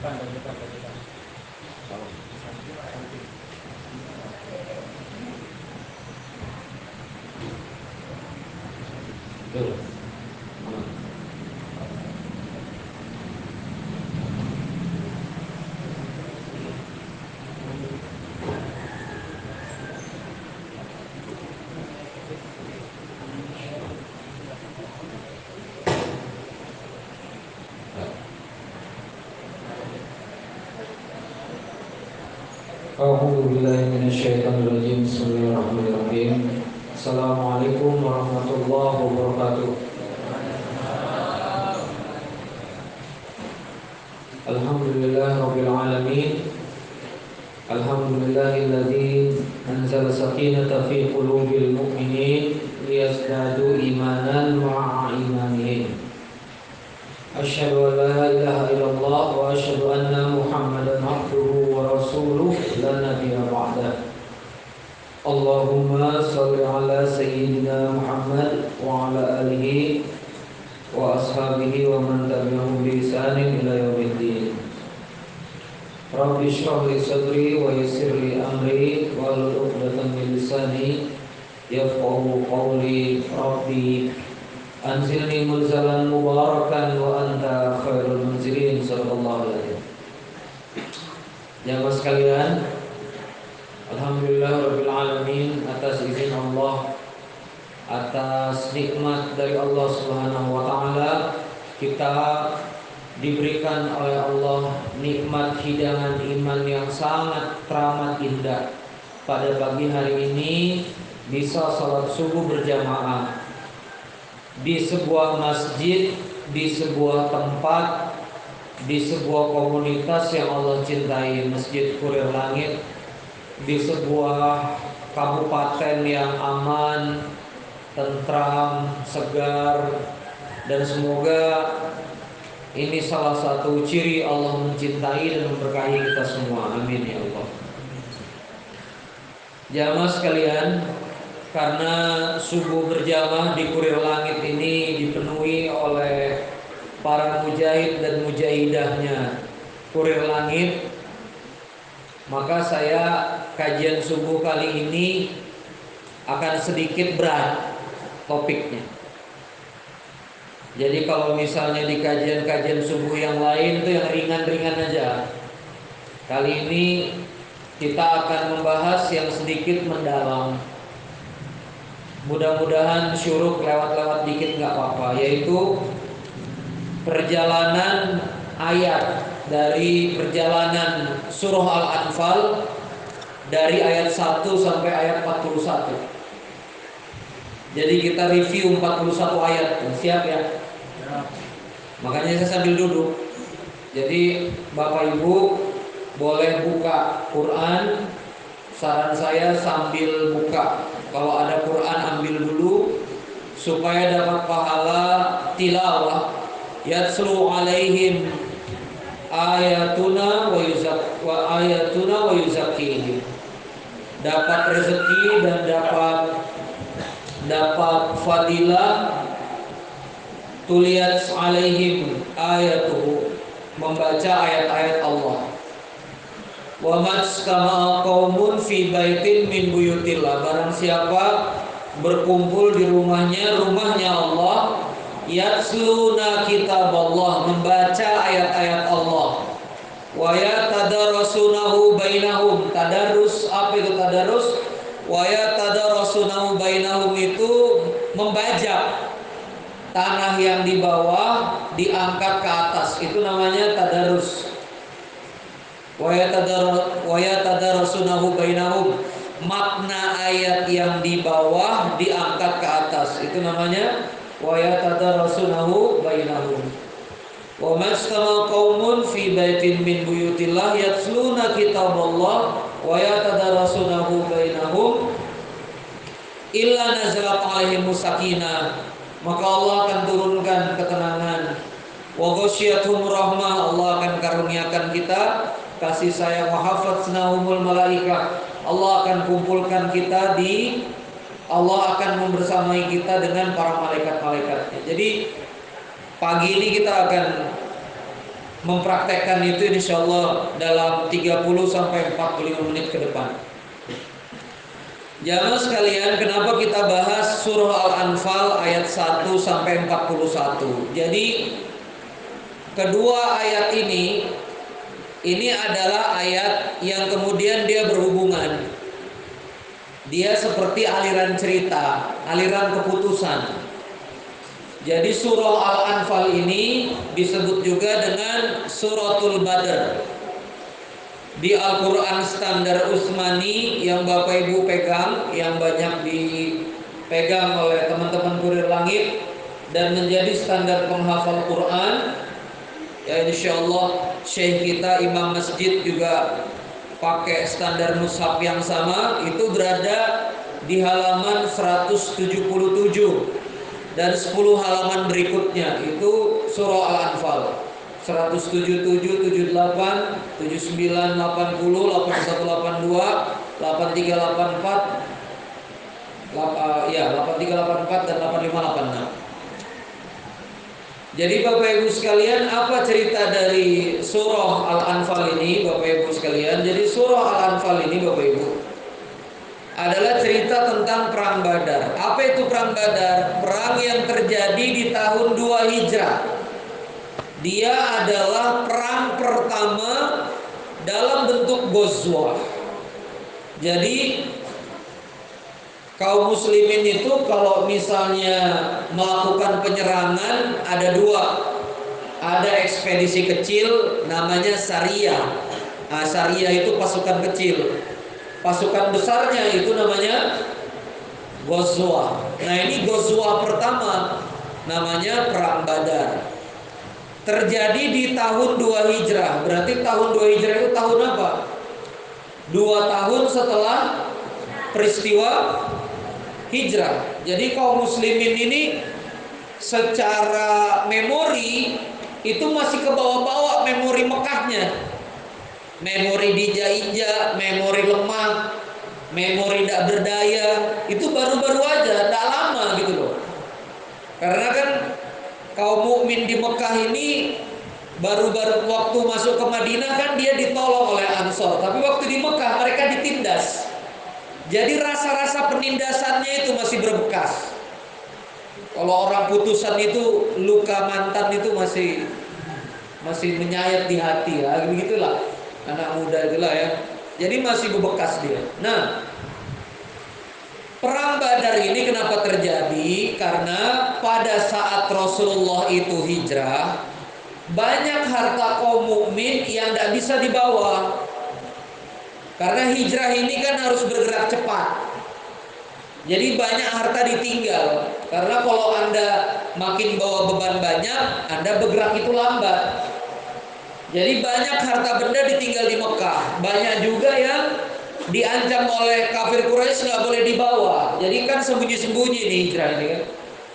A'udzubillahiminasyaitonirrajim. Bismillahirrahmanirrahim. Assalamualaikum warahmatullahi wabarakatuh. Alhamdulillahirabbil alamin. Alhamdulillahilladzi anzala sakinata fi qulubil mu'minin liyazdadu imanan ma'a imanihim. Asyhadu an la ilaha illallah wa asyhadu anna Muhammadan abduhu wa rasuluh la nabiyya ba'dah. Allahumma shalli ala sayyidina Muhammad wa ala alihi wa ashabihi wa man tabi'ahum bi ihsanin ila yaumiddin. Rabbi shrah li sadri wa yassir li amri wahlul 'uqdatam min lisani yafqahu qawli. Rabbi anzilni munzalan mubarakan wa anta khairul munzilin. Sallallahu alaihi wasallam. Jamaah sekalian, alhamdulillah rabbil alamin, atas izin Allah, atas nikmat dari Allah Subhanahu wa taala, kita diberikan oleh Allah nikmat hidangan iman yang sangat teramat indah. Pada pagi hari ini bisa salat subuh berjamaah di sebuah masjid, di sebuah tempat, di sebuah komunitas yang Allah cintai, Masjid Kurir Langit, di sebuah kabupaten yang aman, tentram, segar, dan semoga ini salah satu ciri Allah mencintai dan memberkahi kita semua. Amin ya Allah. Jamaah sekalian, karena subuh berjamaah di Kurir Langit ini dipenuhi oleh para mujahid dan mujahidahnya Kurir Langit, maka saya kajian subuh kali ini akan sedikit berat topiknya. Jadi kalau misalnya di kajian-kajian subuh yang lain itu yang ringan-ringan aja, kali ini kita akan membahas yang sedikit mendalam. Mudah-mudahan syuruk lewat-lewat dikit nggak apa-apa, yaitu perjalanan ayat dari perjalanan surah Al-Anfal dari ayat 1 sampai ayat 41. Jadi kita review 41 ayat. Siap ya? Makanya saya sambil duduk. Jadi Bapak Ibu boleh buka Quran. Saran saya sambil buka. Kalau ada Quran ambil dulu supaya dapat pahala tilawah. Yatslu alaihim ayatuna wa yuzakkihim. Dapat rezeki dan dapat fadilah. Tuliyat alaihim ayatuhu, membaca ayat-ayat Allah. Wa maskama qaumun fi baitin min buyutillah, barang siapa berkumpul di rumahnya Allah, yatsluna kitab Allah, membaca ayat-ayat Allah. Wa yatadarasunahu bainahum, tadarus, apa itu tadarus? Wa yatadarasunahu bainahum itu membajak. Tanah yang di bawah diangkat ke atas, itu namanya tadarus. Wa yatadarasunahu bainahum, makna ayat yang di bawah diangkat ke atas, itu namanya wa yatadarasunahu bainahum. Wa mastama qaumun fi baitin min buyutillah yatsluna kitaballah wa yatadarasunahu bainahum illa nazalat alaihimus sakinah, maka Allah akan turunkan ketenangan. Wa ghasyiyatuhum rahmah, Allah akan karuniakan kita kasih sayang. Wa hafaznahumul malaikah, Allah akan kumpulkan kita Allah akan membersamai kita dengan para malaikat-malaikatnya. Jadi pagi ini kita akan mempraktekkan itu insya Allah dalam 30 sampai 45 menit ke depan. Jamaah sekalian, kenapa kita bahas surah Al-Anfal ayat 1 sampai 41? Jadi kedua ayat ini adalah ayat yang kemudian dia berhubungan. Dia seperti aliran cerita, aliran keputusan. Jadi surah Al-Anfal ini disebut juga dengan suratul Badr. Di Al-Quran standar Utsmani yang Bapak Ibu pegang, yang banyak dipegang oleh teman-teman kurir langit dan menjadi standar penghafal Quran, ya insya Allah Syekh kita Imam Masjid juga pakai standar mushaf yang sama, itu berada di halaman 177 dan 10 halaman berikutnya itu surah Al-Anfal 177, 78, 79, 80, 81, 82, 83, 84, ya 83, 84 dan 85, 86. Jadi Bapak Ibu sekalian, apa cerita dari surah Al-Anfal ini Bapak Ibu sekalian? Jadi surah Al-Anfal ini Bapak Ibu adalah cerita tentang perang Badar. Apa itu perang Badar? Perang yang terjadi di tahun 2 Hijrah. Dia adalah perang pertama dalam bentuk ghazwah. Jadi kaum muslimin itu kalau misalnya melakukan penyerangan ada dua. Ada ekspedisi kecil namanya Sariyah. Nah, Sariyah itu pasukan kecil. Pasukan besarnya itu namanya ghazwah. Nah, ini ghazwah pertama namanya perang Badar. Terjadi di tahun 2 Hijrah. Berarti tahun 2 Hijrah itu tahun apa? 2 tahun setelah peristiwa hijrah. Jadi kaum muslimin ini secara memori itu masih ke bawah-bawah memori Mekahnya. Memori dijak-injak, memori lemah, memori tidak berdaya, itu baru-baru aja, tidak lama gitu loh. Karena kan kaum mukmin di Mekah ini baru-baru waktu masuk ke Madinah kan dia ditolong oleh Ansor, tapi waktu di Mekah mereka ditindas. Jadi rasa-rasa penindasannya itu masih berbekas. Kalau orang putusan itu luka mantan itu masih menyayat di hati ya, begitulah anak muda itulah ya. Jadi masih berbekas dia. Nah, perang Badar ini kenapa terjadi? Karena pada saat Rasulullah itu hijrah, banyak harta kaum mukmin yang tidak bisa dibawa. Karena hijrah ini kan harus bergerak cepat. Jadi banyak harta ditinggal. Karena kalau Anda makin bawa beban banyak, Anda bergerak itu lambat. Jadi banyak harta benda ditinggal di Mekah. Banyak juga yang diancam oleh kafir Quraisy nggak boleh dibawa. Jadi kan sembunyi-sembunyi nih hijrah ini kan.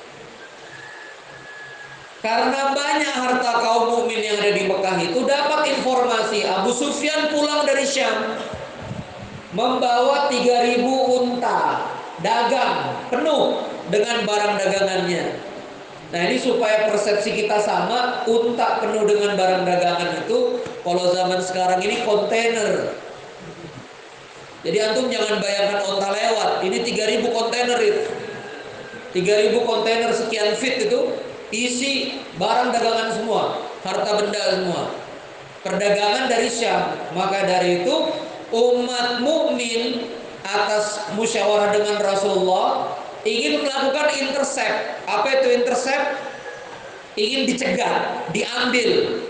Karena banyak harta kaum mukmin yang ada di Mekah itu dapat informasi Abu Sufyan pulang dari Syam membawa 3.000 unta dagang penuh dengan barang dagangannya. Nah, ini supaya persepsi kita sama, unta penuh dengan barang dagangan itu kalau zaman sekarang ini kontainer. Jadi antum jangan bayangkan unta lewat. Ini 3.000 kontainer itu. 3.000 kontainer sekian feet itu isi barang dagangan semua, harta benda semua. Perdagangan dari Syam. Maka dari itu umat mukmin atas musyawarah dengan Rasulullah ingin melakukan intercept. Apa itu intercept? Ingin dicegat, diambil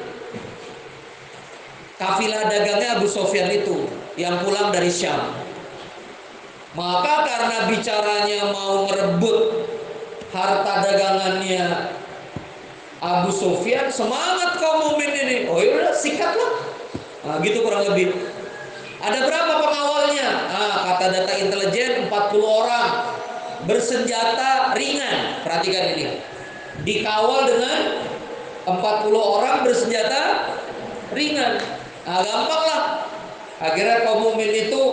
kafilah dagangnya Abu Sufyan itu yang pulang dari Syam. Maka karena bicaranya mau merebut harta dagangannya Abu Sufyan, semangat kaum mukmin ini. Oh ya, sikatlah. Nah, gitu kurang lebih. Ada berapa pengawalnya? Kata data intelijen 40 orang bersenjata ringan. Perhatikan ini. Dikawal dengan 40 orang bersenjata ringan. Gampang lah. Akhirnya kaum mukmin itu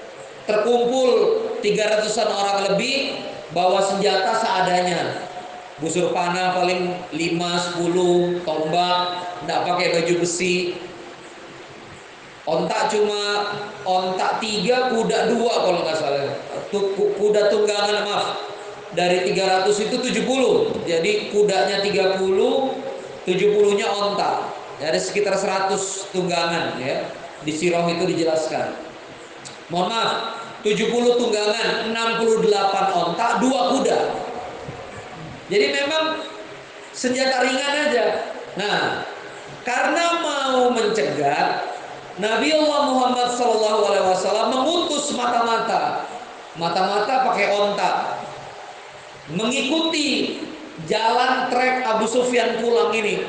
terkumpul 300-an orang lebih bawa senjata seadanya. busur panah paling 5, 10, tombak, nggak pakai baju besi. Ontak cuma ontak 3, kuda 2 kalau nggak salah. Kuda tunggangan, maaf. Dari 300 itu 70. Jadi kudanya 30, 70-nya ontak. Jadi sekitar 100 tunggangan ya. Di sirah itu dijelaskan. Mohon maaf, 70 tunggangan, 68 ontak, 2 kuda. Jadi memang senjata ringan aja. Nah, karena mau mencegah, Nabi Allah Muhammad SAW mengutus mata-mata pakai onta, mengikuti jalan trek Abu Sufyan pulang ini.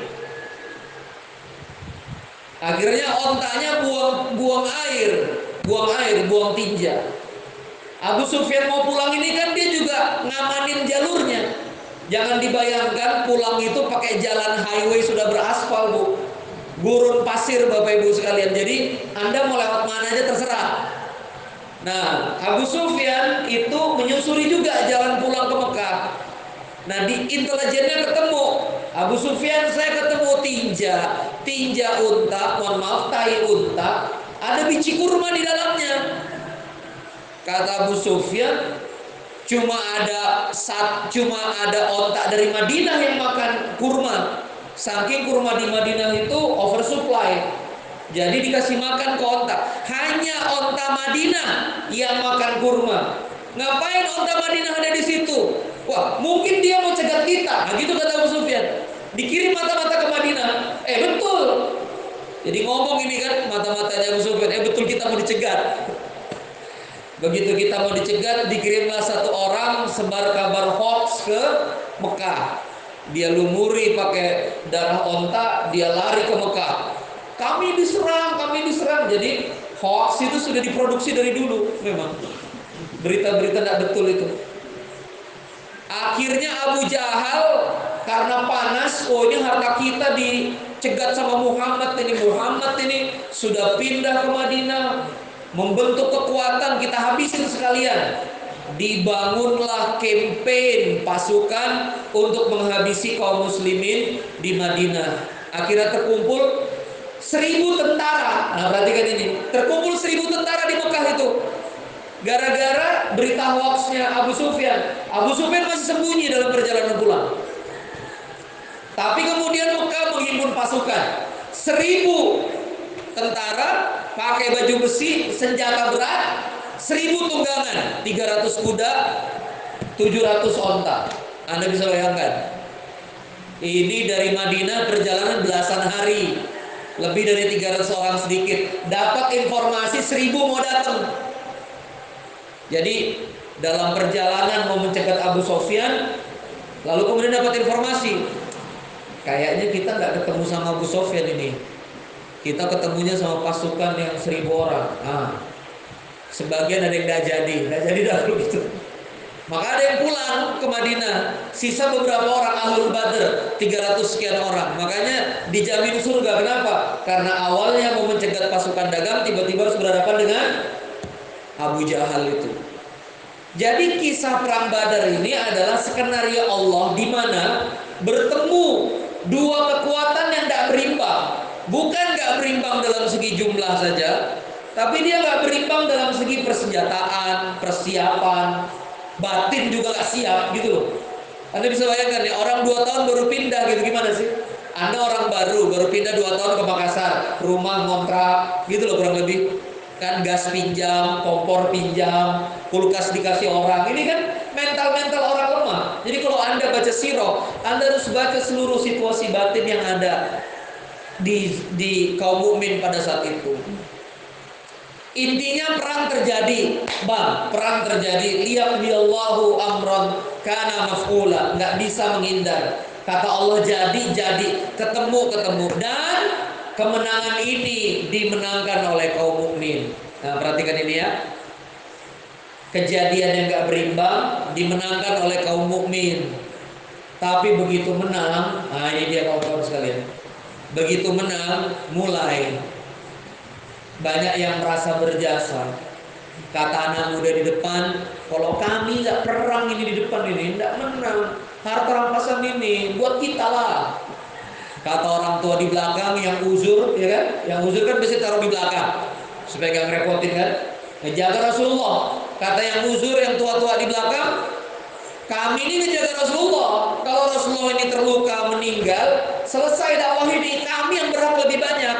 Akhirnya ontanya buang air, buang tinja. Abu Sufyan mau pulang ini kan dia juga ngamanin jalurnya. Jangan dibayangkan pulang itu pakai jalan highway sudah beraspal, Bu. Gurun pasir, Bapak Ibu sekalian. Jadi Anda mau lewat mana aja terserah. Nah, Abu Sufyan itu menyusuri juga jalan pulang ke Mekah. Nah, di intelijennya ketemu Abu Sufyan, saya ketemu tinja unta, mohon maaf, tai unta, ada biji kurma di dalamnya. Kata Abu Sufyan, cuma ada onta dari Madinah yang makan kurma. Saking kurma di Madinah itu oversupply, jadi dikasih makan ke onta. Hanya onta Madinah yang makan kurma. Ngapain onta Madinah ada di situ? Wah, mungkin dia mau cegat kita. Nah, gitu kata Abu Sufyan. Dikirim mata-mata ke Madinah. Betul. Jadi ngomong ini kan mata-matanya Abu Sufyan. Betul, kita mau dicegat. Begitu kita mau dicegat, dikirimlah satu orang sebar kabar hoax ke Mekah. Dia lumuri pakai darah onta, dia lari ke Mekah. Kami diserang. Jadi hoax itu sudah diproduksi dari dulu memang. Berita-berita tidak betul itu. Akhirnya Abu Jahal karena panas, ini harta kita dicegat sama Muhammad ini sudah pindah ke Madinah, membentuk kekuatan, kita habisin sekalian. Dibangunlah campaign pasukan untuk menghabisi kaum muslimin di Madinah. Akhirnya terkumpul 1.000 tentara. Nah, perhatikan ini, terkumpul 1.000 tentara di Mekah itu. Gara-gara berita hoaxnya Abu Sufyan. Abu Sufyan masih sembunyi dalam perjalanan pulang. Tapi kemudian Mekah menghimpun pasukan 1.000 tentara pakai baju besi, senjata berat, 1.000 tunggangan, 300 kuda, 700 onta. Anda bisa bayangkan. Ini dari Madinah perjalanan belasan hari, lebih dari 300 orang sedikit. Dapat informasi 1.000 mau datang. Jadi dalam perjalanan mau mencegat Abu Sufyan, lalu kemudian dapat informasi, kayaknya kita nggak ketemu sama Abu Sufyan ini. Kita ketemunya sama pasukan yang 1.000 orang. Nah, sebagian ada yang nggak jadi dahulu gitu. Maka ada yang pulang ke Madinah. Sisa beberapa orang Ahlul Badr, 300 sekian orang. Makanya dijamin surga. Kenapa? Karena awalnya mau mencegat pasukan dagang, tiba-tiba harus berhadapan dengan Abu Jahal itu. Jadi kisah perang Badar ini adalah skenario Allah di mana bertemu dua kekuatan yang tidak berimbang. Bukan nggak berimbang dalam segi jumlah saja, tapi dia nggak berimbang dalam segi persenjataan, persiapan, batin juga nggak siap gitu loh. Anda bisa bayangkan ya, orang 2 tahun baru pindah gitu, gimana sih? Anda orang baru pindah 2 tahun ke Makassar, rumah ngontrak gitu loh kurang lebih. Kan gas pinjam, kompor pinjam, kulkas dikasih orang. Ini kan mental orang lemah. Jadi kalau Anda baca sirah, Anda harus baca seluruh situasi batin yang ada di kaum mukmin pada saat itu. Intinya perang terjadi, perang terjadi. Liyaqdiyallahu amran kana maf'ula, nggak bisa menghindar. Kata Allah jadi, ketemu dan kemenangan ini dimenangkan oleh kaum mukmin. Nah, perhatikan ini ya. Kejadian yang gak berimbang dimenangkan oleh kaum mukmin. Tapi begitu menang, nah ini dia kawan-kawan sekalian. Begitu menang, mulai banyak yang merasa berjasa. Kata anak muda di depan, kalau kami gak perang ini di depan ini, gak menang. Harta rampasan ini buat kita lah. Kata orang tua di belakang yang uzur, ya kan? Yang uzur kan biasanya taruh di belakang supaya gak ngerepotin kan. Ngejaga Rasulullah. Kata yang uzur, yang tua-tua di belakang, kami ini ngejaga Rasulullah. Kalau Rasulullah ini terluka, meninggal, selesai dakwah ini, kami yang berhak lebih banyak.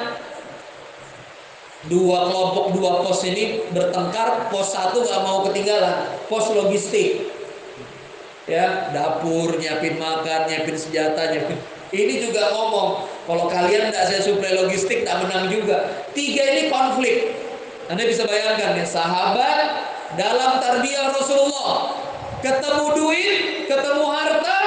Dua kelompok, dua pos ini bertengkar. Pos satu gak mau ketinggalan, pos logistik. Ya, dapur, nyiapin makan, nyiapin senjata, nyiapin. Ini juga ngomong, kalau kalian tidak saya suplai logistik, tak menang juga. Tiga ini konflik. Anda bisa bayangkan ya, sahabat dalam tarbiyah Rasulullah, ketemu duit, ketemu harta,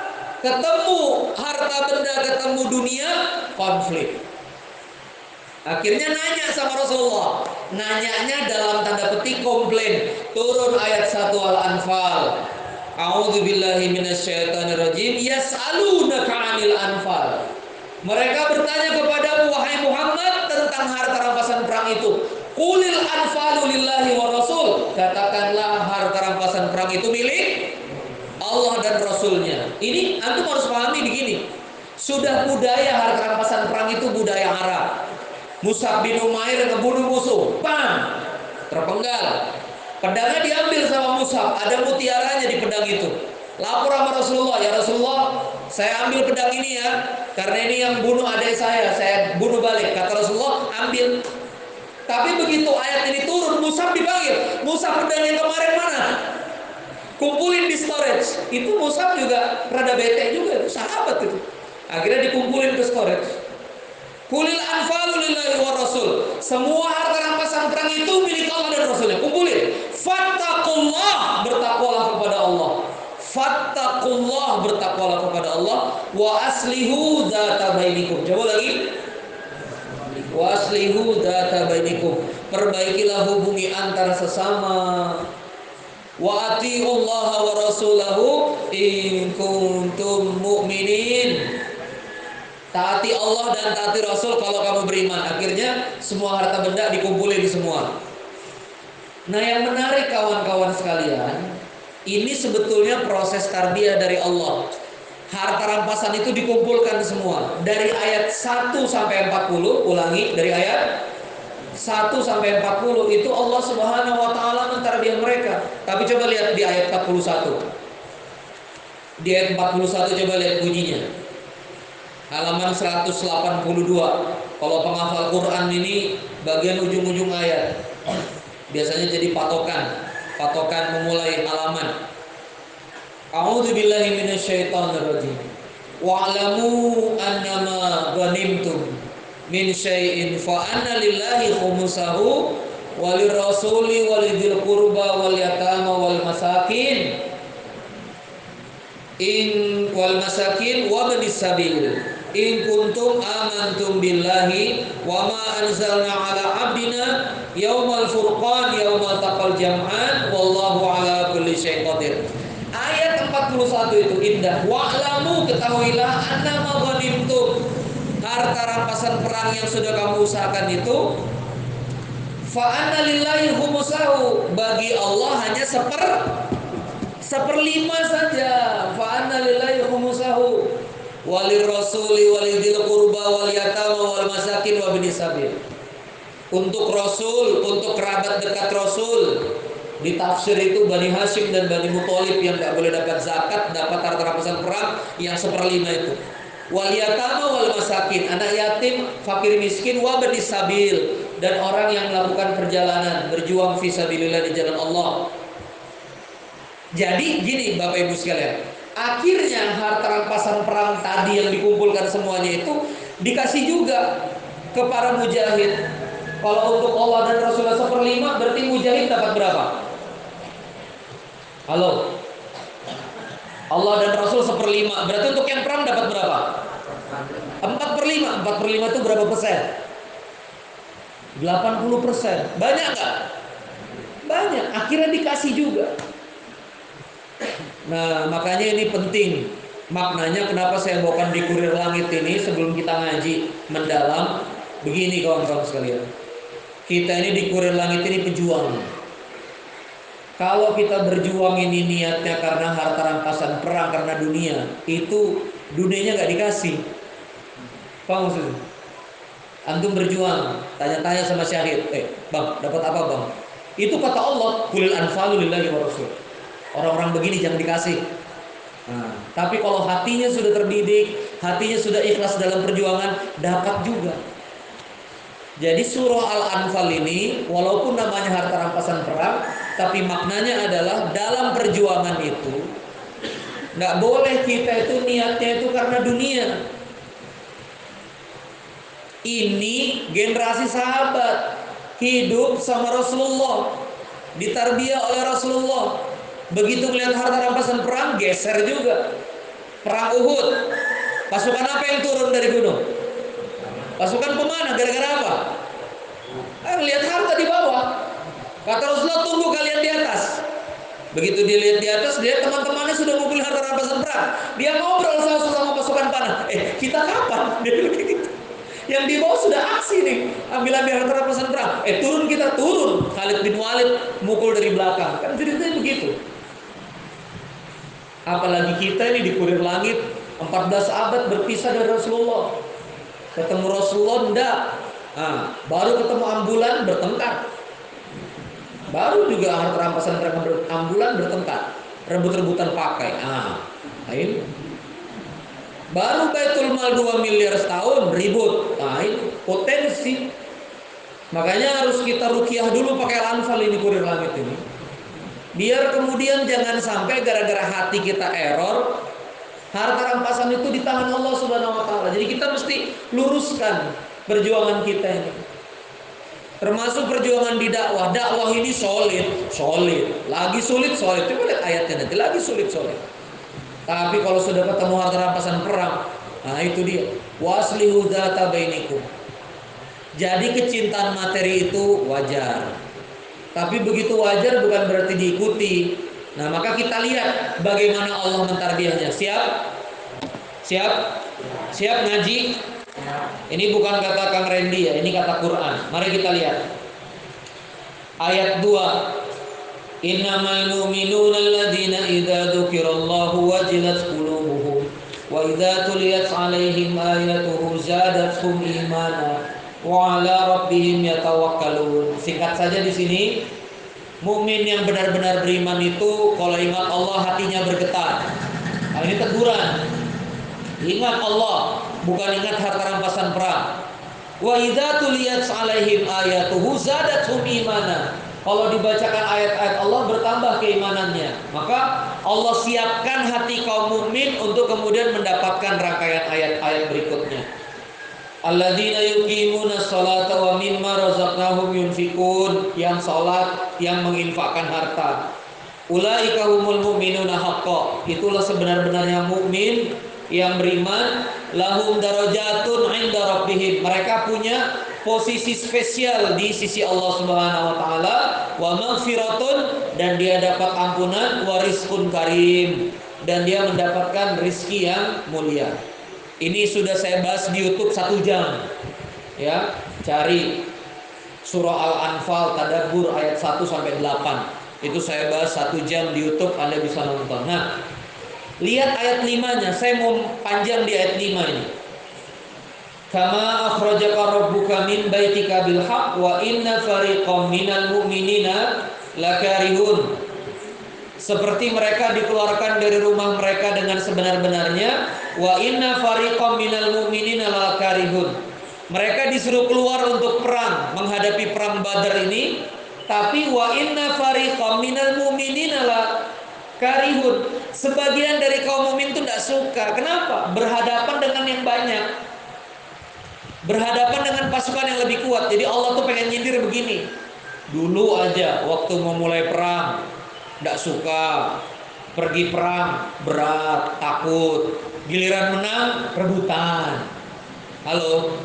benda, ketemu dunia, konflik. Akhirnya nanya sama Rasulullah. Nanyanya dalam tanda petik komplain. Turun ayat 1 Al-Anfal. A'udzubillahi minasyaitonirrajim. Yas'alunaka 'anil anfal. Mereka bertanya kepadamu wahai Muhammad tentang harta rampasan perang itu. Qulil anfalu lillahi wa rasul. Katakanlah harta rampasan perang itu milik Allah dan Rasulnya. Ini antum harus pahami begini. Sudah budaya harta rampasan perang itu budaya Arab. Mus'ab bin Umair ngebunuh musuh, bang, terpenggal. Pedangnya diambil sama Mus'ab, ada mutiaranya di pedang itu. Lapor sama Rasulullah, ya Rasulullah, saya ambil pedang ini ya, karena ini yang bunuh adik saya bunuh balik. Kata Rasulullah, ambil. Tapi begitu ayat ini turun, Mus'ab dipanggil. Mus'ab, pedang yang kemarin mana? Kumpulin di storage. Itu Mus'ab juga rada bete juga, itu sahabat itu. Akhirnya dikumpulin ke storage. Kulil anfalu lillahi wa rasul. Semua harta rampasan perang itu milik Allah dan Rasulnya. Kumpulin. Fattaqullah, bertakwalah kepada Allah. Fattaqullah, bertakwalah kepada Allah. Wa aslihu dzata bainikum. Coba lagi. Wa aslihu dzata bainikum. Perbaikilah hubungi antara sesama. Wa atiullaha wa rasulahu in kuntum mu'minin. Taati Allah dan taati Rasul kalau kamu beriman. Akhirnya semua harta benda dikumpulin semua. Nah, yang menarik kawan-kawan sekalian, ini sebetulnya proses tarbiyah dari Allah. Harta rampasan itu dikumpulkan semua. Dari ayat 1 sampai 40, ulangi, dari ayat 1 sampai 40 itu Allah Subhanahu wa taala mentarbiyah mereka. Tapi coba lihat di ayat 41. Di ayat 41 coba lihat bunyinya. Halaman 182. Kalau penghafal Quran ini bagian ujung-ujung ayat biasanya jadi patokan memulai halaman. A'udzubillahi minasyaitonirrajim. Wa'lamu annama ghanimtum min syai'in fa anna lillahi khumsahu walirrasuli walidil qurba wal yatama wal masakin wa banis sabil in kuntum amantum billahi wa ma anzalna ala abdina yaumal furqan yaumal taqal jam'an wallahu ala kulli syai'in qadir. Ayat 41 itu indah. Wa'lamu, ketahuilah, annama ghanimtum, harta rampasan perang yang sudah kamu usahakan itu, fa anna lillahi khumsahu, bagi Allah hanya seperlima saja. Fa anna lillahi khumsahu walir rasuli walidil qurba wal yatama wal masakin wa binis sabil. Untuk Rasul, untuk kerabat dekat Rasul. Di tafsir itu Bani Hashim dan Bani Muthalib yang tidak boleh dapat zakat, dapat harta rampasan perang yang seperlima itu. Wal yatama wal masakin, anak yatim, fakir miskin, wa binis sabil, dan orang yang melakukan perjalanan berjuang fisabilillah di jalan Allah. Jadi gini Bapak Ibu sekalian, akhirnya harta rampasan perang tadi yang dikumpulkan semuanya itu dikasih juga ke para mujahid. Kalau untuk Allah dan Rasulullah seperlima, berarti mujahid dapat berapa? Halo? Allah dan Rasul seperlima, berarti untuk yang perang dapat berapa? 4/5. 4/5 itu berapa persen? 80%. Banyak nggak? Banyak. Akhirnya dikasih juga. Nah, makanya ini penting. Maknanya kenapa saya bawakan di Kurir Langit ini sebelum kita ngaji mendalam. Begini kawan-kawan sekalian, kita ini di Kurir Langit ini pejuang. Kalau kita berjuang ini niatnya karena harta rampasan perang, karena dunia, itu dunianya nggak dikasih. Paham maksudnya? Antum berjuang, tanya-tanya sama syahid, bang, dapat apa bang? Itu kata Allah, kulil anfalu lillahi wa rasul. Orang-orang begini jangan dikasih. Nah, tapi kalau hatinya sudah terdidik, hatinya sudah ikhlas dalam perjuangan, dapat juga. Jadi surah Al-Anfal ini walaupun namanya harta rampasan perang, tapi maknanya adalah dalam perjuangan itu nggak boleh kita itu niatnya itu karena dunia. Ini generasi sahabat hidup sama Rasulullah, ditarbiyah oleh Rasulullah. Begitu melihat harta rampasan perang, geser juga. Perang Uhud, pasukan apa yang turun dari gunung? Pasukan pemanah. Gara-gara apa? Lihat harta di bawah. Kata Rasulullah, tunggu kalian di atas. Begitu dia lihat di atas, dia teman-temannya sudah ngumpulin harta rampasan perang. Dia ngobrol sama pasukan panah. Kita kapan? Dia bilang gitu. Yang di bawah sudah aksi nih, ambil harta rampasan perang. Turun, kita turun. Khalid bin Walid mukul dari belakang. Kan ceritanya begitu. Apalagi kita ini di kurir langit 14 abad berpisah dari Rasulullah. Ketemu Rasulullah enggak. Baru ketemu ambulan bertengkar. Baru juga harta rampasan ambulan bertengkar, rebut-rebutan pakai. Ini. Baru Baitul Mal 2 miliar setahun ribut. Ini potensi. Makanya harus kita ruqyah dulu pakai Al-Anfal ini, kurir langit ini. Biar kemudian jangan sampai gara-gara hati kita error, harta rampasan itu ditahan Allah Subhanahu wa taala. Jadi kita mesti luruskan perjuangan kita ini. Termasuk perjuangan di dakwah. Dakwah ini solid. Lagi sulit, solid. Coba lihat ayatnya nanti, lagi sulit. Tapi kalau sudah ketemu harta rampasan perang, itu dia. Waslihu dzata bainikum. Jadi kecintaan materi itu wajar. Tapi begitu wajar bukan berarti diikuti. Nah, maka kita lihat bagaimana Allah mentarbiyahnya. Siap ngaji? Ini bukan kata Kang Randy ya, ini kata Quran. Mari kita lihat. Ayat 2. Innamal mu'minuna alladzina idza dzukirallahu wajilat qulubuhum wa idza tuliyat 'alaihim ayatuhu zadatuhum imana wa 'ala rabbihim yatawakkalun. Singkat saja di sini, mukmin yang benar-benar beriman itu kalau ingat Allah hatinya bergetar. Ini teguran. Ingat Allah, bukan ingat harta rampasan perang. Wa idza tuliyat 'alaihim ayatuhu zadatuhum imana. Kalau dibacakan ayat-ayat Allah bertambah keimanannya. Maka Allah siapkan hati kaum mukmin untuk kemudian mendapatkan rangkaian ayat-ayat berikutnya. Alladzina yuqimuna sholata wa mimma razaqnahum yunfikun. Yang salat, yang menginfakkan harta. Ulaika humul mu'minuna haqqan. Itulah sebenar-benarnya mukmin yang beriman. Lahum darajatun 'inda rabbihim. Mereka punya posisi spesial di sisi Allah Subhanahu wa taala, wa maghfiratun, dan dia dapat ampunan, wa rizqun karim, dan dia mendapatkan rizki yang mulia. Ini sudah saya bahas di YouTube 1 jam. Ya, cari surah Al-Anfal tadabbur ayat 1 sampai 8. Itu saya bahas 1 jam di YouTube, Anda bisa nonton. Nah, lihat ayat 5-nya. Saya mau panjang di ayat 5 ini. Kama akhrajaka rabbuka min baitika bil haqq wa inna fariqam minal mu'minina lakarihun. Seperti mereka dikeluarkan dari rumah mereka dengan sebenar-benarnya, wa inna fariqam minal mu'minina lakarihun. Mereka disuruh keluar untuk perang, menghadapi perang Badar ini, tapi wa inna fariqam minal mu'minina lakarihun. Sebagian dari kaum mukmin itu tidak suka. Kenapa? Berhadapan dengan yang banyak. Berhadapan dengan pasukan yang lebih kuat. Jadi Allah tuh pengen nyindir begini. Dulu aja waktu mau mulai perang tidak suka. Pergi perang berat, takut. Giliran menang rebutan. Halo.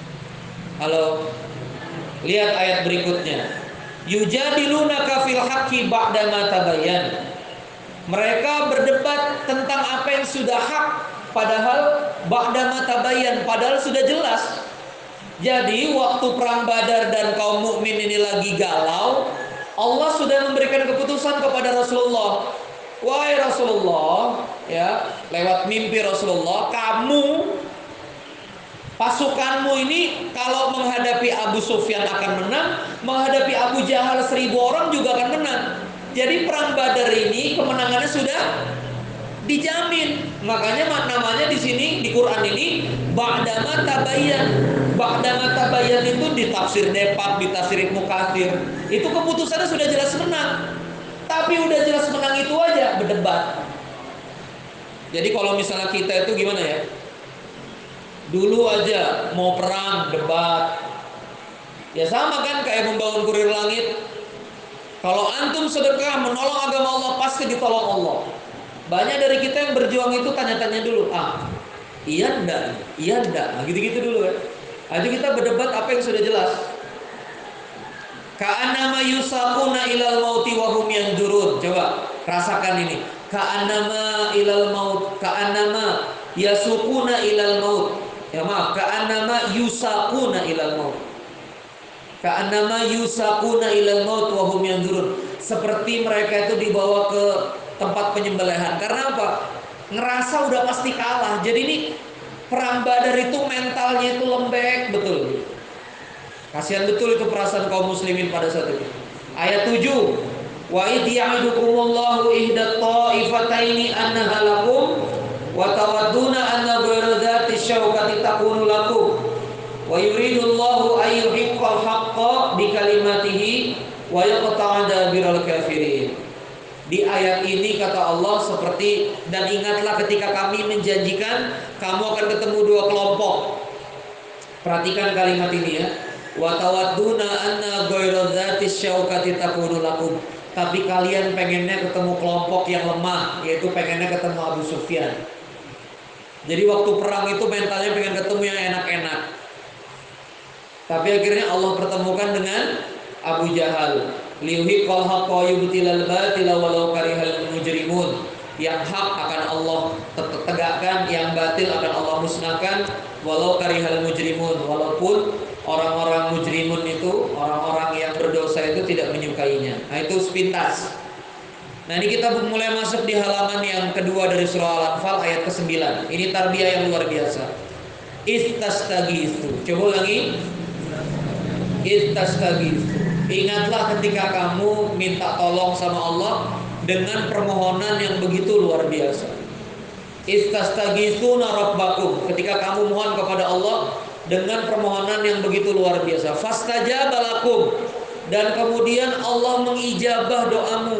Lihat ayat berikutnya. Yujadilunaka fil haqqi ba'da ma tabayyan. Mereka berdebat tentang apa yang sudah hak, padahal ba'da ma tabayyan, padahal sudah jelas. Jadi waktu perang Badar dan kaum mukmin ini lagi galau, Allah sudah memberikan keputusan kepada Rasulullah. Wahai Rasulullah, ya, lewat mimpi Rasulullah, kamu pasukanmu ini kalau menghadapi Abu Sufyan akan menang, menghadapi Abu Jahal 1000 orang juga akan menang. Jadi perang Badar ini kemenangannya sudah dijamin. Makanya namanya di sini di Quran ini ba'dama tabayyan. Ba'dama tabayyan itu di tafsir Depak, di tafsir Ibnu Katsir. Itu keputusannya sudah jelas menang. Tapi udah jelas menang itu aja berdebat. Jadi kalau misalnya kita itu gimana ya? Dulu aja mau perang debat. Ya sama kan kayak membangun kurir langit. Kalau antum sedekah menolong agama Allah pasti ditolong Allah. Banyak dari kita yang berjuang itu tanya-tanya dulu, iya enggak, gitu-gitu dulu kan. Aja kita berdebat apa yang sudah jelas. Ka'annama yusaquna ilal mauti wa hum yanzurun. Coba rasakan ini. Ka'annama ilal maut, ka'annama yasuquna ilal maut. Ya maaf, ka'annama yusaquna ilal maut. Ka'annama yusaquna ilal maut wa hum yanzurun. Seperti mereka itu dibawa ke tempat penyembelihan. Karena apa? Ngerasa udah pasti kalah. Jadi ini perang Badar itu mentalnya itu lembek betul. Kasihan betul itu perasaan kaum muslimin pada saat itu. Ayat 7. Wa idh ya'idukumullahu ihdat ta'ifataini annaha lakum wa tawadduna anna ghayra dzati syauqati takunu lakum wa yuridullahu ay yuhiqqal haqqa bi kalimatihi wa yaqta'a dabiral kafirin. Di ayat ini kata Allah seperti, dan ingatlah ketika kami menjanjikan kamu akan ketemu dua kelompok. Perhatikan kalimat ini ya. Wa tawadduna anna ghayra dzati syauqati takunu lakum. Tapi kalian pengennya ketemu kelompok yang lemah, yaitu pengennya ketemu Abu Sufyan. Jadi waktu perang itu mentalnya pengen ketemu yang enak-enak. Tapi akhirnya Allah pertemukan dengan Abu Jahal. Liyuhiqqal haqqa yubtilal batila walau karihal mujrimun. Yang hak akan Allah tegakkan, yang batil akan Allah musnahkan walau karihal mujrimun, walaupun orang-orang mujrimun itu, orang-orang yang berdosa itu tidak menyukainya. Nah itu sepintas. Nah ini kita mulai masuk di halaman yang kedua dari surah Al-Anfal ayat ke-9. Ini tarbiyah yang luar biasa. Istastagitsu. Coba lagi. Istastagitsu. Ingatlah ketika kamu minta tolong sama Allah dengan permohonan yang begitu luar biasa. Istastagitsuna rabbakum. Ketika kamu mohon kepada Allah dengan permohonan yang begitu luar biasa. Fastajaba lakum. Dan kemudian Allah mengijabah doamu.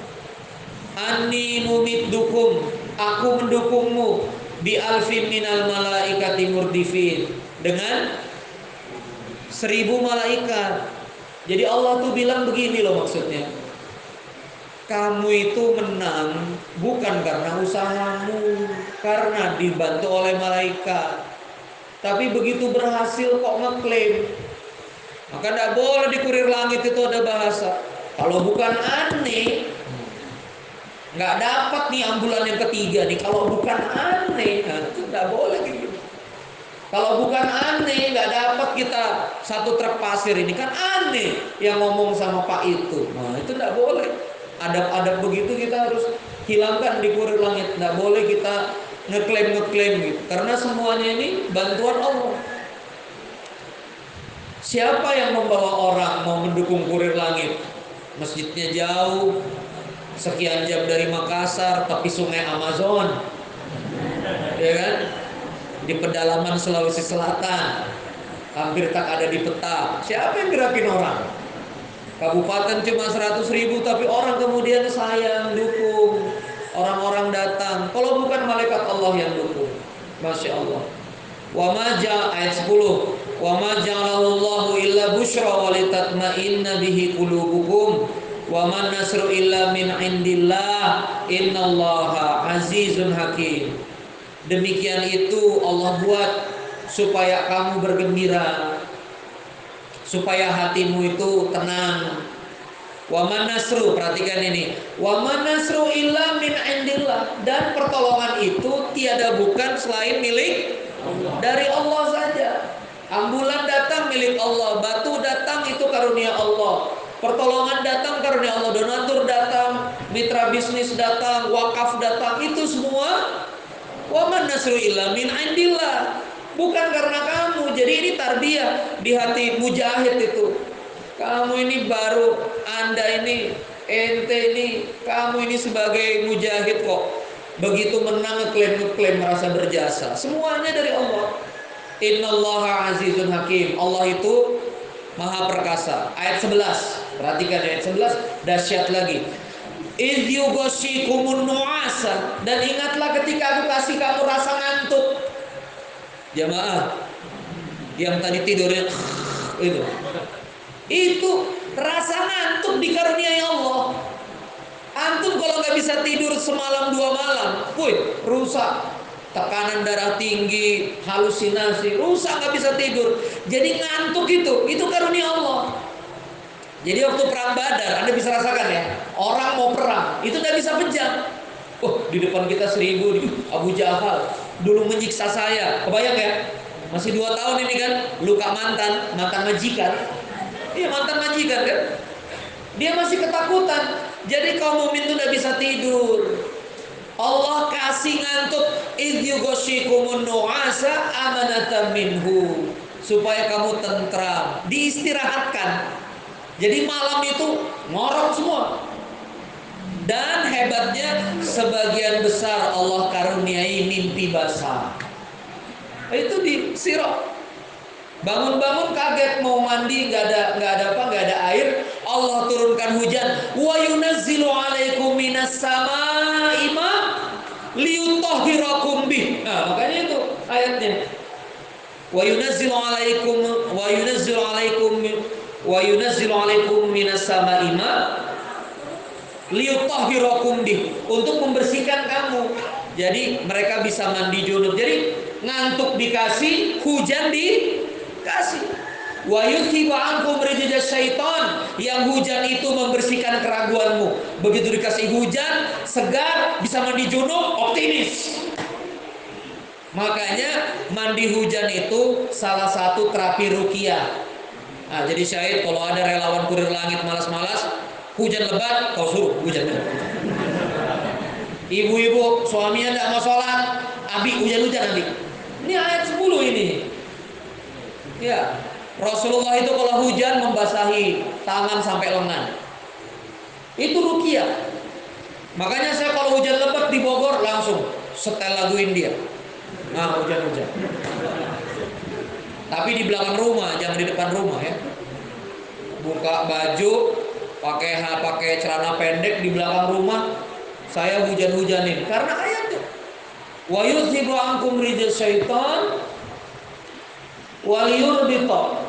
Anni mumiddukum. Aku mendukungmu bi alfin minal malaikati murdifin. Dengan 1000 malaikat. Jadi Allah tuh bilang begini loh maksudnya. Kamu itu menang bukan karena usahamu, karena dibantu oleh malaikat. Tapi begitu berhasil kok ngeklaim. Maka tidak boleh di kurir langit itu ada bahasa. Kalau bukan aneh, nggak dapat nih ambulan yang ketiga nih. Kalau bukan aneh, nah, itu tidak boleh gitu. Kalau bukan aneh, nggak dapat kita satu truk pasir ini, kan aneh yang ngomong sama Pak itu. Nah itu tidak boleh. Adab-adab begitu kita harus hilangkan di kurir langit. Nggak boleh kita ngeklaim gitu. Karena semuanya ini bantuan Allah. Siapa yang membawa orang mau mendukung kurir langit? Masjidnya jauh, sekian jam dari Makassar, tapi sungai Amazon, ya kan? Di pedalaman Sulawesi Selatan, hampir tak ada di peta. Siapa yang gerakin orang? Kabupaten cuma 100.000, tapi orang kemudian sayang, dukung. Orang-orang datang. Kalau bukan malaikat Allah yang dukung, Masya Allah. Wa ma ayat 10. Wa ma ja'alallahu illa busyra wa litatma'inna bihi qulubukum. Wa man nasru illa min indillah. Innallaha azizun hakim. Demikian itu Allah buat supaya kamu bergembira, supaya hatimu itu tenang. Wa man nasru, perhatikan ini. Wa man nasru illa min indillah. Dan pertolongan itu tiada bukan selain milik Allah. Dari Allah saja. Ambulan datang milik Allah, batu datang itu karunia Allah. Pertolongan datang karunia Allah, donatur datang, mitra bisnis datang, wakaf datang, itu semua wa man nasru illa min indillah. Bukan karena kamu. Jadi ini tarbiyah di hati mujahid itu. Kamu ini baru, Anda ini, ente ini, kamu ini sebagai mujahid kok begitu menang ngeklaim merasa berjasa. Semuanya dari Allah. Innallaha azizun hakim. Allah itu Maha perkasa. Ayat 11. Perhatikan ayat 11, dahsyat lagi. Idh yughashikumun nu'asa, dan ingatlah ketika aku kasih kamu rasa ngantuk. Jamaah yang tadi tidurnya itu rasa ngantuk dikaruniai Allah. Antum kalau nggak bisa tidur semalam 2 malam, rusak. Tekanan darah tinggi, halusinasi, rusak, nggak bisa tidur. Jadi ngantuk itu karunia Allah. Jadi waktu perang Badar, Anda bisa rasakan ya, orang mau perang, itu nggak bisa pejam. Di depan kita 1000 Abu Jahal dulu menyiksa saya, kebayang ya? Masih 2 tahun ini kan, luka mantan majikan. Iya, mantan majikan kan? Dia masih ketakutan. Jadi kaum mukmin itu nggak bisa tidur. Allah kasih ngantuk, idh yughashikumun nu'asa amanatan minhu, supaya kamu tentram, diistirahatkan. Jadi malam itu ngorok semua. Dan hebatnya sebagian besar Allah karuniai mimpi basah. Itu di sirah. Bangun-bangun kaget mau mandi, nggak ada air. Allah turunkan hujan. Wa yunazzilu 'alaikum minas samaa'i ma liyutahhirakum bih. Nah, makanya itu ayatnya. Wa yunazzilu 'alaikum minas samaa'i ma liyutahhirakum bih, untuk membersihkan kamu. Jadi mereka bisa mandi junub. Jadi ngantuk dikasih, hujan dikasih. Wa yuthibu ankum rijza syaitan, yang hujan itu membersihkan keraguanmu. Begitu dikasih hujan, segar, bisa mandi junub, optimis. Makanya mandi hujan itu salah satu terapi ruqyah. Nah, jadi syahid kalau ada relawan kurir langit malas-malas, hujan lebat, kau suruh hujan. Ibu-ibu suaminya tidak mau sholat, abi hujan-hujan abi. Ini ayat 10 ini. Ya, Rasulullah itu kalau hujan membasahi tangan sampai lengan. Itu ruqyah. Makanya saya kalau hujan lebat di Bogor langsung setel lagu India. Nah, hujan-hujan. Tapi di belakang rumah, jangan di depan rumah ya. Buka baju, pakai celana pendek di belakang rumah, saya hujan-hujanin karena ayatnya. Wa yuzhibu ankum rijza syaitan wal yurbita.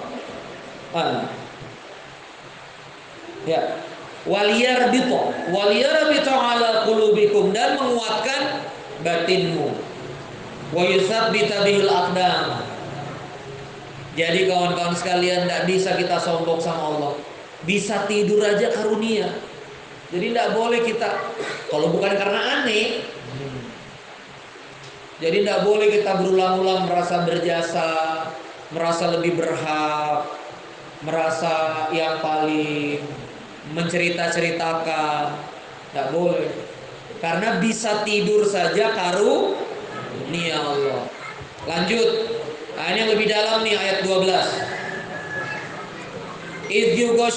Ya, waliyarbita ala qulubikum, dan menguatkan batinmu. Wa yutsabbita bihil aqdam. Jadi kawan-kawan sekalian, tidak bisa kita sombong sama Allah. Bisa tidur aja karunia. Jadi tidak boleh kita, kalau bukan karena aneh, jadi tidak boleh kita berulang-ulang merasa berjasa, merasa lebih berhak, merasa yang paling, mencerita-ceritakan. Tidak boleh. Karena bisa tidur saja karunia Allah. Lanjut. Nah, ini yang lebih dalam nih, ayat 12. Idh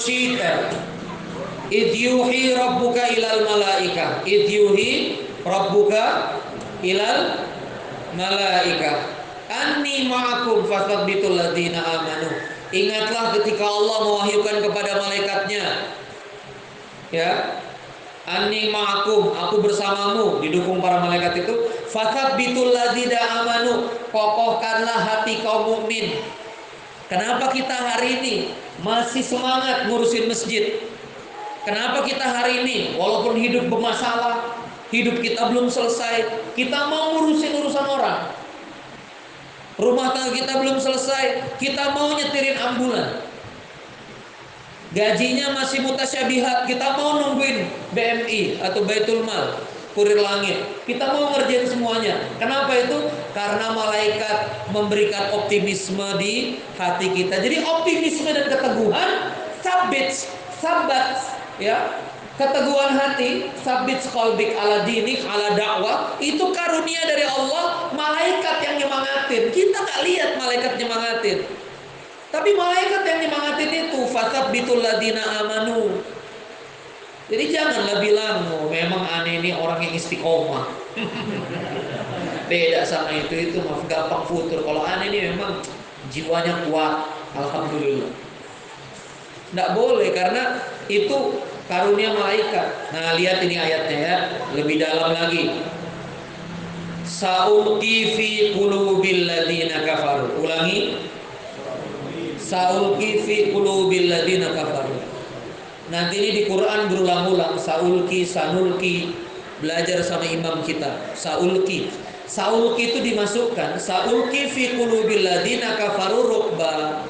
yuhi rabbuka ilal malaika. Idh yuhi rabbuka ilal malaika. Anni ma'akum fathabbitul ladzina amanu. Ingatlah ketika Allah mewahyukan kepada malaikatnya, ya, anni ma'akum, aku bersamamu, didukung para malaikat itu. Fathabbitul ladzina amanu, kokohkanlah hati kaum mukmin. Kenapa kita hari ini masih semangat ngurusin masjid? Kenapa kita hari ini walaupun hidup bermasalah, hidup kita belum selesai, kita mau ngurusin urusan orang? Rumah tangga kita belum selesai, kita mau nyetirin ambulan. Gajinya masih mutasyabihat, kita mau nungguin BMI atau Baitul Mal, kurir langit. Kita mau ngerjain semuanya. Kenapa itu? Karena malaikat memberikan optimisme di hati kita. Jadi optimisme dan keteguhan sabit sabat, ya, keteguhan hati, sabit qalbik ala dinik ala dakwah, itu karunia dari Allah. Malaikat yang nyemangatin, kita nggak lihat malaikat nyemangatin, tapi malaikat yang nyemangatin itu fatsabitul ladina amanu. Jadi janganlah bilang, oh, memang aneh ini orang yang istiqomah. Beda sama itu mah gampang futur. Kalau aneh ini memang jiwanya kuat, alhamdulillah. Nggak boleh, karena itu karunia malaikat. Nah, lihat ini ayatnya ya, lebih dalam lagi. Saulqi fi qulubil ladina kafaru. Ulangi. Saulqi fi qulubil ladina kafaru. Nanti ini di Quran berulang-ulang, saulqi, sanulqi. Belajar sama imam kita. Saulqi itu dimasukkan, saulqi fi qulubil ladina kafaru ruqba.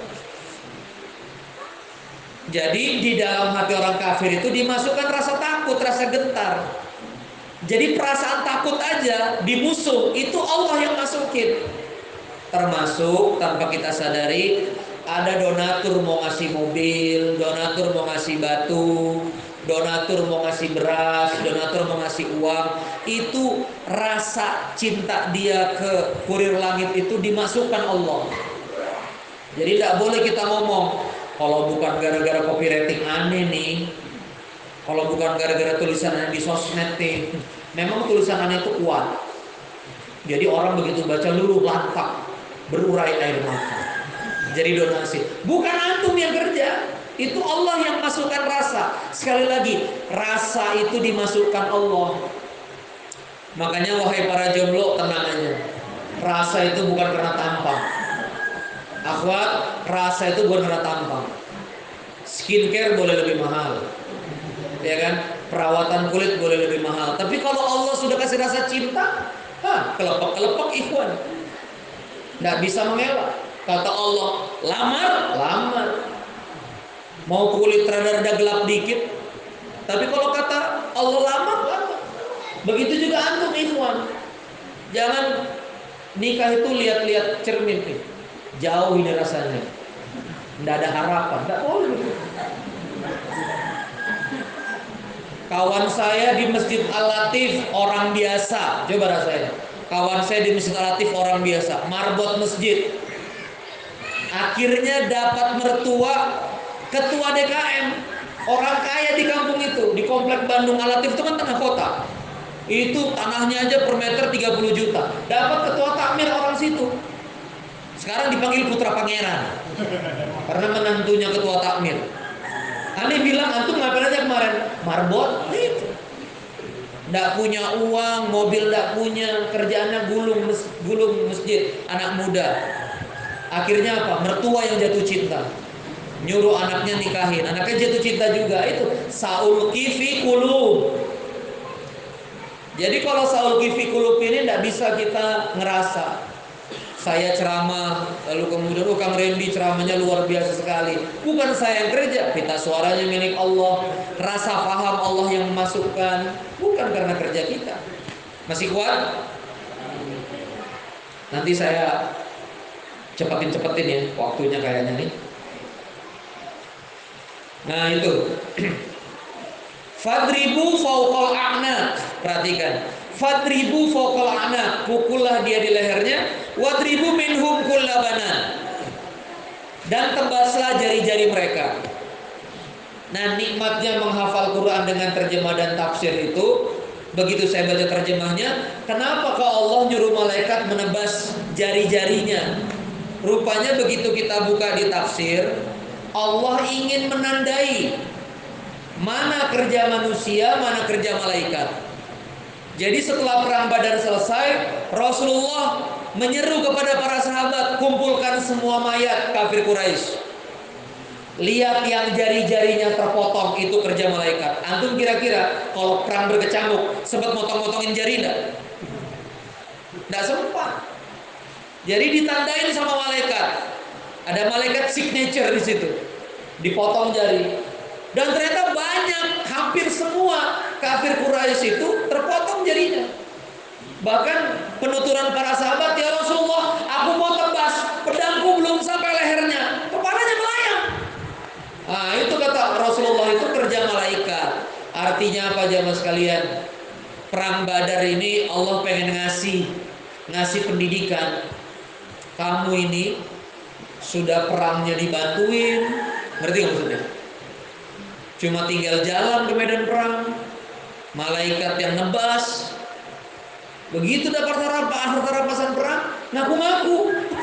Jadi di dalam hati orang kafir itu dimasukkan rasa takut, rasa gentar. Jadi perasaan takut aja di musuh itu Allah yang masukin. Termasuk tanpa kita sadari, ada donatur mau ngasih mobil, donatur mau ngasih batu, donatur mau ngasih beras, donatur mau ngasih uang. Itu rasa cinta dia ke kurir langit itu dimasukkan Allah. Jadi tidak boleh kita ngomong, kalau bukan gara-gara copywriting aneh nih, kalau bukan gara-gara tulisan aneh di sosmed nih. Memang tulisan aneh itu kuat. Jadi orang begitu baca luluh lantak, berurai air mata. Jadi donasi. Bukan antum yang kerja, itu Allah yang masukkan rasa. Sekali lagi, rasa itu dimasukkan Allah. Makanya wahai para jomblo, tenang aja. Rasa itu bukan karena tampang. Akhwat, rasa itu bukan karena tampang. Skincare boleh lebih mahal, ya kan? Perawatan kulit boleh lebih mahal. Tapi kalau Allah sudah kasih rasa cinta, kelepek-kelepek ikhwan, nggak bisa mengelak. Kata Allah, lamar. Mau kulit rada-rada gelap dikit. Tapi kalau kata Allah lamar. Begitu juga antum ikhwan. Jangan nikah itu lihat-lihat cermin nih. Jauh ini rasanya. Nggak ada harapan. Nggak boleh. Kawan saya di Masjid Al-Latif orang biasa. Coba rasain. Kawan saya di Masjid Al-Latif orang biasa. Marbot masjid. Akhirnya dapat mertua ketua DKM, orang kaya di kampung itu, di komplek Bandung Al-Latif itu kan tengah kota. Itu tanahnya aja per meter 30 juta. Dapat ketua takmir orang situ. Sekarang dipanggil putra pangeran karena menantunya ketua takmir. Aneh bilang, antum ngapain aja kemarin? Marbot itu. Nggak punya uang, mobil nggak punya, kerjaannya gulung masjid, anak muda. Akhirnya apa? Mertua yang jatuh cinta, nyuruh anaknya nikahin, anaknya jatuh cinta juga. Itu saulqi fi qulub. Jadi kalau saulqi fi qulub ini tidak bisa kita ngerasa saya ceramah lalu kemudian Kang Randy ceramahnya luar biasa sekali. Bukan saya yang kerja, pita suaranya milik Allah, rasa paham Allah yang memasukkan, bukan karena kerja kita. Masih kuat? Nanti saya cepetin ya, waktunya kayaknya nih. Nah itu fadribu fauqal a'naq. Perhatikan, fadribu fauqal a'naq, pukullah dia di lehernya, wadribu minhum kullabanan, dan tebaslah jari-jari mereka. Nah, nikmatnya menghafal Quran dengan terjemah dan tafsir itu, begitu saya baca terjemahnya, kenapa kok Allah nyuruh malaikat menebas jari-jarinya? Rupanya begitu kita buka di tafsir, Allah ingin menandai mana kerja manusia, mana kerja malaikat. Jadi setelah perang Badar selesai, Rasulullah menyeru kepada para sahabat, kumpulkan semua mayat kafir Quraisy. Lihat yang jari-jarinya terpotong, itu kerja malaikat. Antum kira-kira kalau perang berkecamuk sempat motong-motongin jari enggak? Enggak sempat. Jadi ditandain sama malaikat. Ada malaikat signature di situ. Dipotong jari. Dan ternyata banyak, hampir semua kafir Quraisy itu terpotong jarinya. Bahkan penuturan para sahabat, ya Rasulullah, aku mau tebas, pedangku belum sampai lehernya, kepalanya melayang. Nah, itu kata jamaah sekalian, perang Badar ini Allah pengen ngasih pendidikan. Kamu ini sudah perangnya dibantuin, ngerti nggak maksudnya? Cuma tinggal jalan ke medan perang, malaikat yang nebas. Begitu dapat harta rampasan perang, ngaku-ngaku.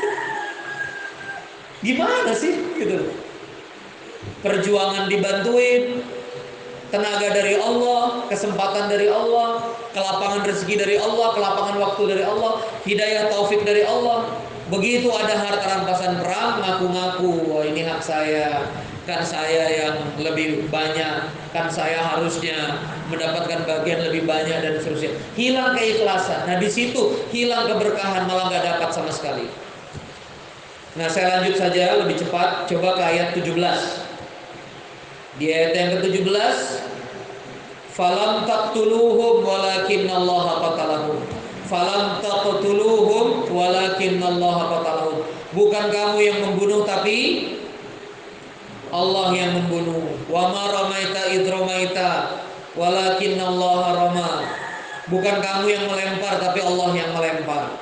Gimana sih gitu? Perjuangan dibantuin, tenaga dari Allah, kesempatan dari Allah, kelapangan rezeki dari Allah, kelapangan waktu dari Allah, hidayah taufik dari Allah. Begitu ada harta rampasan perang, ngaku-ngaku, wah ini hak saya, kan saya yang lebih banyak, kan saya harusnya mendapatkan bagian lebih banyak dan seterusnya. Hilang keikhlasan. Nah di situ hilang keberkahan, malah nggak dapat sama sekali. Nah saya lanjut saja lebih cepat. Coba ke ayat 17. Di ayat yang ke-17, falam taqtuluhum walakinallaha qatalahum. Falam taqtuluhum walakinallaha qatalahum. Bukan kamu yang membunuh tapi Allah yang membunuh. Wa ma ramaita id ramaita walakinallaha rama. Bukan kamu yang melempar tapi Allah yang melempar.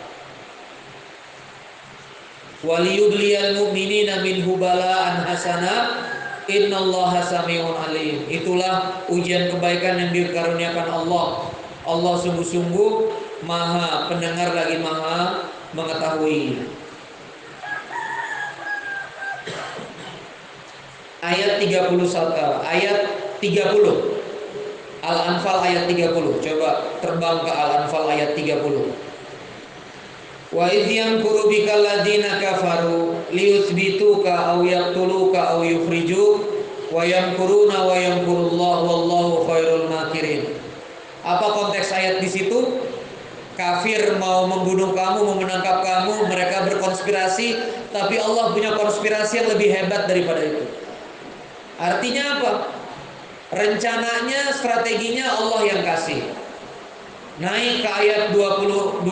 Waliyubliyal mu'minina minhu bala'an hasana innallaha sami'un alim. Itulah ujian kebaikan yang dikaruniakan Allah. Allah sungguh-sungguh maha pendengar lagi maha mengetahui. Ayat 31, ayat 30. Al-Anfal ayat 30. Coba terbang ke Al-Anfal ayat 30. Wa idh yamkuru bikal ladzina kafaru liyuthbituka aw yaqtuluka aw yukhrijuk wa yamkuruna wa yamkurullahu wallahu khairul makirin. Apa konteks ayat di situ? Kafir mau membunuh kamu, mau menangkap kamu, mereka berkonspirasi, tapi Allah punya konspirasi yang lebih hebat daripada itu. Artinya apa? Rencananya, strateginya Allah yang kasih. Naik ke ayat 26.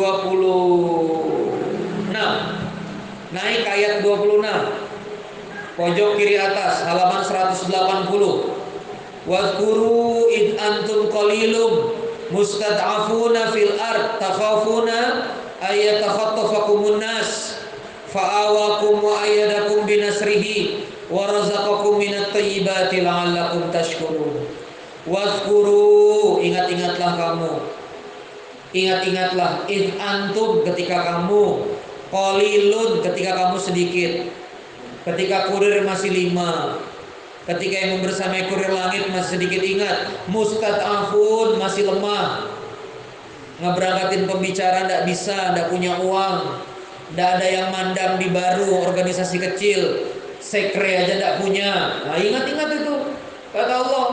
Naik ke ayat 26. Pojok kiri atas halaman 180. Wadhkuru id antum qalilum mustad'afuna fil ard takhafuna ayatakhattafakumun nas fa'awakum wa ayyadakum binasrihi wa razaqakum minat thayyibati la'allakum tashkurun. Wadhkuru, ingat-ingatlah kamu. Ingat-ingatlah id antum, ketika kamu, qalilun, ketika kamu sedikit, ketika kurir masih 5, ketika yang membersamai kurir langit masih sedikit. Ingat, mustad'afun, masih lemah, ngeberangkatin pembicara tidak bisa, tidak punya uang, tidak ada yang mandang di baru, organisasi kecil, sekre aja tidak punya. Nah ingat-ingat itu kata Allah.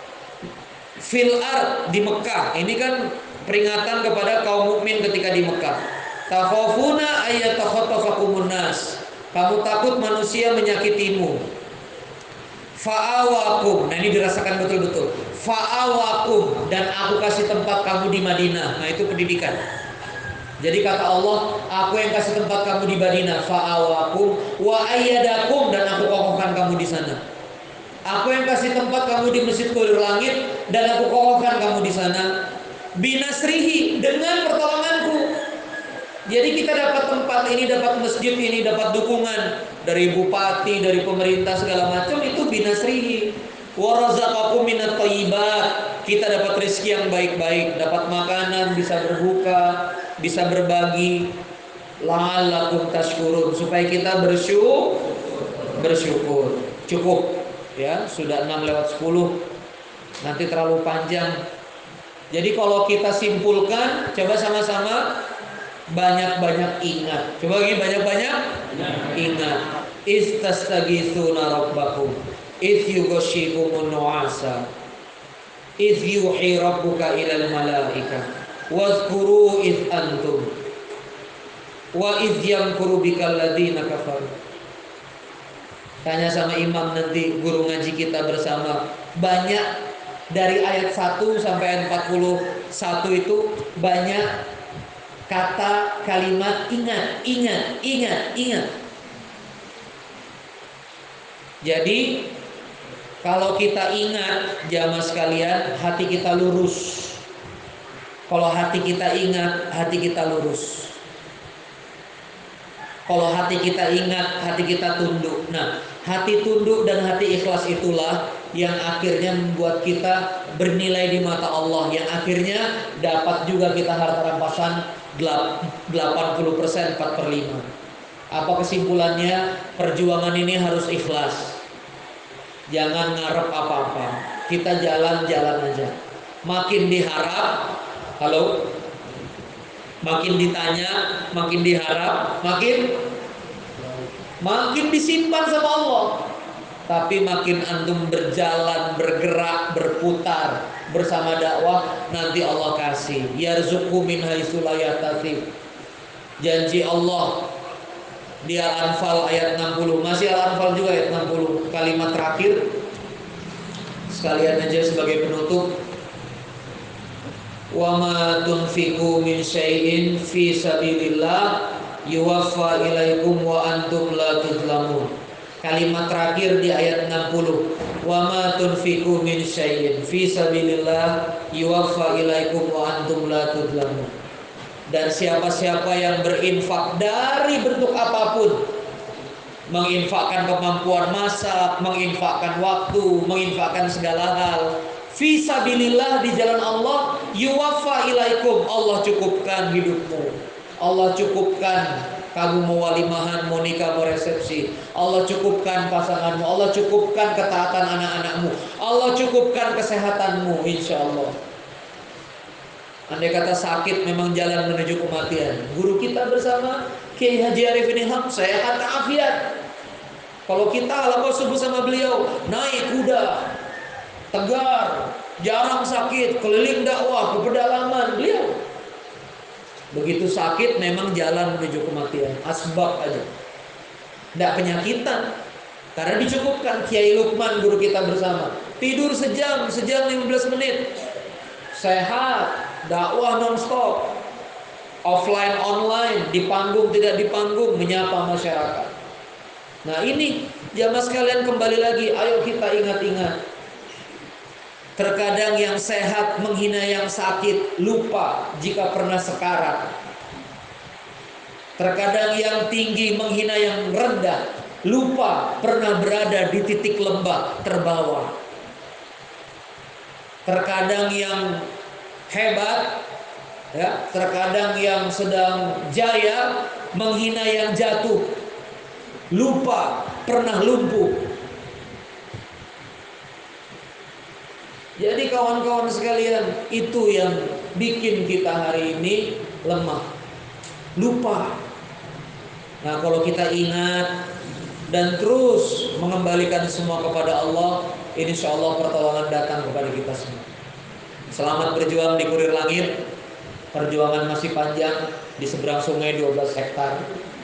Fil ard, di Mekah, ini kan peringatan kepada kaum mukmin ketika di Mekah. Takhafuna ayatakhattafakumun nas. Kamu takut manusia menyakitimu. Fa'awakum. Nah ini dirasakan betul-betul. Fa'awakum, dan aku kasih tempat kamu di Madinah. Nah itu pendidikan. Jadi kata Allah, aku yang kasih tempat kamu di Madinah. Fa'awakum wa ayyadakum, dan aku kokohkan kamu di sana. Aku yang kasih tempat kamu di Masjid Kulir Langit, dan aku kokohkan kamu di sana. Binasrihi, dengan pertolonganku. Jadi kita dapat tempat ini, dapat masjid ini, dapat dukungan dari bupati, dari pemerintah segala macam, itu binasrihi. Wa razaqakum minat thayyibat. Kita dapat rezeki yang baik-baik, dapat makanan, bisa berbuka, bisa berbagi. La'allakum tashkurun, supaya kita bersyukur. Cukup ya, sudah 6:10. Nanti terlalu panjang. Jadi kalau kita simpulkan, coba sama-sama banyak-banyak ingat. Coba lagi banyak-banyak ingat. Istastaghitsuna rabbakum idh yughashshikumun nu'asa idh yuhi rabbuka ilal malaikah wadhkuru idh antum wa idh yamkuru bikal ladzina kafaru. Tanya sama imam nanti, guru ngaji kita bersama. Banyak dari ayat 1 sampai ayat 41 itu banyak kata kalimat ingat, ingat, ingat, ingat. Jadi Kalau kita ingat jamaah sekalian, hati kita lurus. Kalau hati kita ingat, hati kita lurus. Kalau hati kita ingat, hati kita tunduk. Nah, hati tunduk dan hati ikhlas itulah yang akhirnya membuat kita bernilai di mata Allah, yang akhirnya dapat juga kita harta rampasan 80% 4/5. Apa kesimpulannya? Perjuangan ini harus ikhlas. Jangan ngarep apa-apa. Kita jalan-jalan aja. Makin diharap, halo, makin ditanya, makin diharap, makin disimpan sama Allah. Tapi makin antum berjalan, bergerak, berputar bersama dakwah, nanti Allah kasih. Yarzuqhu min haitsu la yahtasib. Janji Allah di Al-Anfal ayat 60. Masih Al-Anfal juga ayat 60. Kalimat terakhir sekalian aja sebagai penutup. Wa ma tunfiqu min syai'in fi sabilillah yuwaffa ilaikum wa antum la tuzlamun. Kalimat terakhir di ayat 60. Wa ma tunfiqu min syai'in fi sabilillah yuwaffa ilaikum wa antum la tuzlamun. Dan siapa-siapa yang berinfak dari bentuk apapun, menginfakkan kemampuan masa, menginfakkan waktu, menginfakkan segala hal, fi sabilillah, di jalan Allah, yuwaffa ilaikum, Allah cukupkan hidupmu. Allah cukupkan kamu mau walimahan, mau nikah, mau resepsi. Allah cukupkan pasanganmu. Allah cukupkan ketaatan anak-anakmu. Allah cukupkan kesehatanmu, insya Allah. Andai kata sakit memang jalan menuju kematian. Guru kita bersama Kiai Haji Arifin Ilham sehat afiat. Kalau kita halaqah subuh sama beliau, naik kuda, tegar, jarang sakit, keliling dakwah ke pedalaman beliau. Begitu sakit memang jalan menuju kematian, asbab aja. Tidak penyakitan, karena dicukupkan. Kiai Lukman guru kita bersama, tidur sejam 15 menit, sehat, dakwah non-stop, offline online, di panggung tidak di panggung, menyapa masyarakat. Nah ini jamaah sekalian, kembali lagi, ayo kita ingat-ingat. Terkadang yang sehat menghina yang sakit, lupa jika pernah sekarat. Terkadang yang tinggi menghina yang rendah, lupa pernah berada di titik lembah terbawah. Terkadang yang hebat, ya, terkadang yang sedang jaya menghina yang jatuh, lupa pernah lumpuh. Jadi kawan-kawan sekalian, itu yang bikin kita hari ini lemah, lupa. Nah kalau kita ingat dan terus mengembalikan semua kepada Allah, insya Allah pertolongan datang kepada kita semua. Selamat berjuang di kurir langit. Perjuangan masih panjang. Di seberang sungai 12 hektar.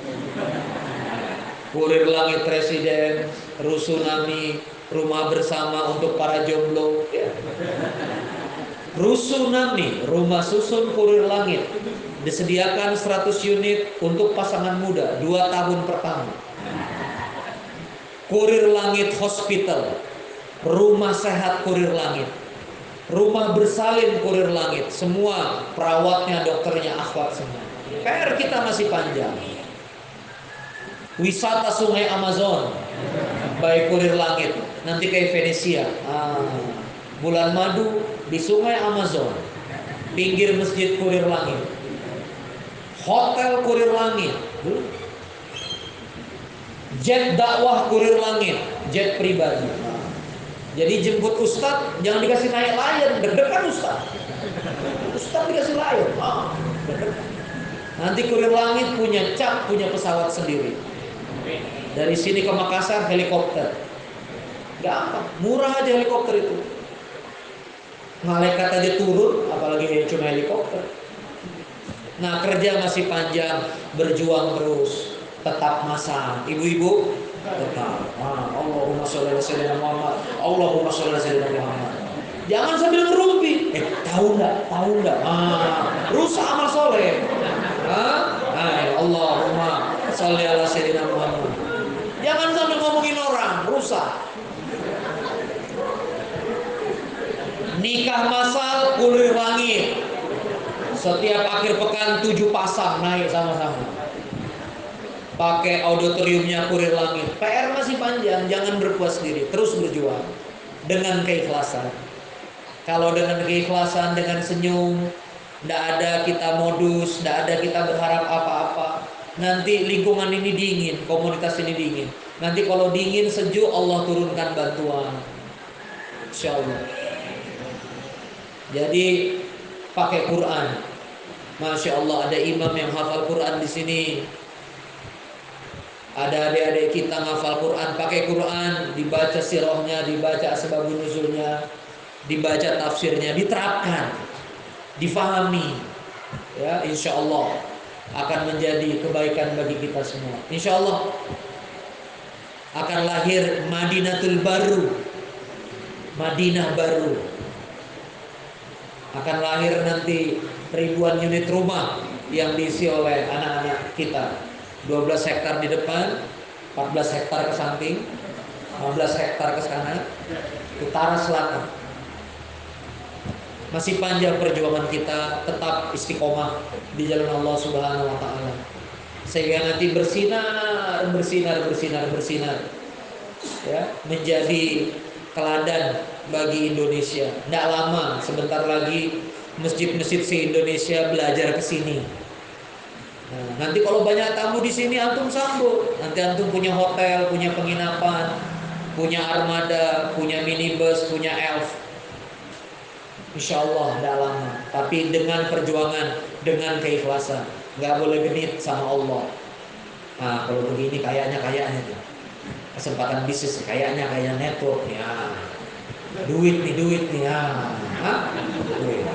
Kurir langit presiden, rusunami, rumah bersama untuk para jomblo, ya. Rusunami, rumah susun kurir langit, disediakan 100 unit untuk pasangan muda 2 tahun pertama. Kurir langit hospital, rumah sehat kurir langit, rumah bersalin kurir langit, semua perawatnya, dokternya akhwat semua. PR kita masih panjang. Wisata sungai Amazon by kurir langit, nanti kayak Venesia, bulan madu di sungai Amazon, pinggir masjid kurir langit, hotel kurir langit, jet dakwah kurir langit, jet pribadi. Jadi jemput ustadz jangan dikasih naik lion, deg-degan ustadz dikasih lion, deg-degan. Nanti kurir langit punya cap, punya pesawat sendiri. Dari sini ke Makassar helikopter, gampang, murah aja helikopter itu. Malaikat aja turun, apalagi cuma helikopter. Nah kerja masih panjang, berjuang terus, tetap masang. Ibu-ibu tetap. Allahumma sholli ala sayyidina Muhammad, Allahumma sholli ala sayyidina Muhammad. Jangan sambil ngerumpi. Tahu nggak? Rusak amal soleh. Allahumma sholli ala sayyidina Muhammad. Jangan sambil ngomongin orang, rusak. Nikah massal kurir langit. Setiap akhir pekan 7 pasang naik sama-sama. Pakai auditoriumnya kurir langit. PR masih panjang, jangan berpuas diri, terus berjuang dengan keikhlasan. Kalau dengan keikhlasan, dengan senyum, tidak ada kita modus, tidak ada kita berharap apa-apa. Nanti lingkungan ini dingin, komunitas ini dingin. Nanti kalau dingin, sejuk, Allah turunkan bantuan. Insya Allah. Jadi pakai Quran. Masya Allah, ada imam yang hafal Quran di sini. Ada adik-adik kita ngafal Quran, pakai Quran, dibaca sirahnya, dibaca asbabun nuzulnya, dibaca tafsirnya, diterapkan, difahami. Ya, insya Allah akan menjadi kebaikan bagi kita semua. Insya Allah akan lahir Madinatul Baru, Madinah baru. Akan lahir nanti ribuan unit rumah yang diisi oleh anak-anak kita. 12 hektar di depan, 14 hektar ke samping, 15 hektar ke sana, utara selatan. Masih panjang perjuangan kita, tetap istiqomah di jalan Allah Subhanahu wa taala. Sehingga nanti bersinar. Ya, menjadi teladan bagi Indonesia. Tidak lama, sebentar lagi masjid-masjid se-Indonesia belajar ke sini. Nah, nanti kalau banyak tamu di sini antum sambut. Nanti antum punya hotel, punya penginapan, punya armada, punya minibus, punya elf. Insya Allah tidak lama. Tapi dengan perjuangan, dengan keikhlasan. Nggak boleh genit sama Allah. Nah, kalau begini kayaknya tuh. Kesempatan bisnis kayaknya kayak network ya. Duit nih ya. Duit.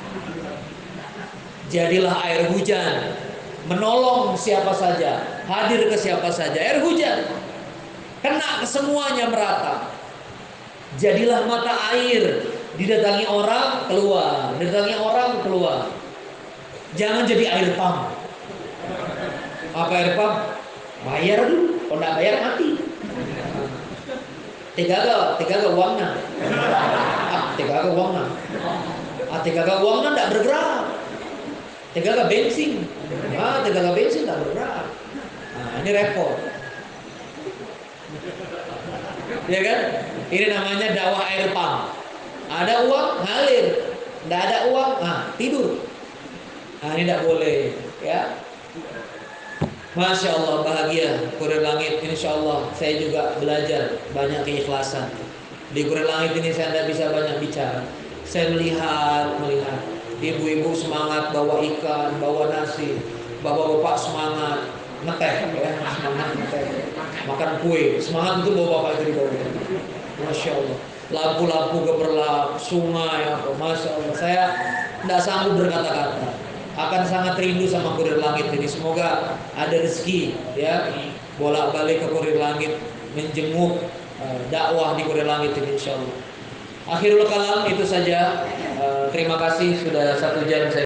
Jadilah air hujan, menolong siapa saja, hadir ke siapa saja. Air hujan kena ke semuanya merata. Jadilah mata air, didatangi orang keluar, didatangi orang keluar. Jangan jadi air pump. Apa air pump? Bayar dulu, kalau nggak bayar mati. Tiga ke uangnya. Tiga ke uangnya tidak bergerak. Tiga ke bensin. Tiga ke bensin tidak bergerak. Nah, ini repot. Ya kan? Ini namanya dakwah air pump. Ada uang ngalir, tidak ada uang, tidur. Nah, ini tidak boleh, ya. Masya Allah, bahagia Kurir Langit. Insya Allah saya juga belajar banyak keikhlasan. Di Kurir Langit ini saya tidak bisa banyak bicara. Saya melihat ibu-ibu semangat bawa ikan, bawa nasi, bapak-bapak semangat ngeteh, ya, semangat ngeteh, makan kue, semangat untuk bapak-bapak itu di bawah. Masya Allah, lampu-lampu gemerlap, sungai, apa, Masya Allah. Saya tidak sanggup berkata-kata. Akan sangat rindu sama Kurir Langit ini. Semoga ada rezeki, ya, bolak-balik ke Kurir Langit, menjenguk dakwah di Kurir Langit ini, insya Allah. Akhirul kalam itu saja. Terima kasih sudah 1 jam saya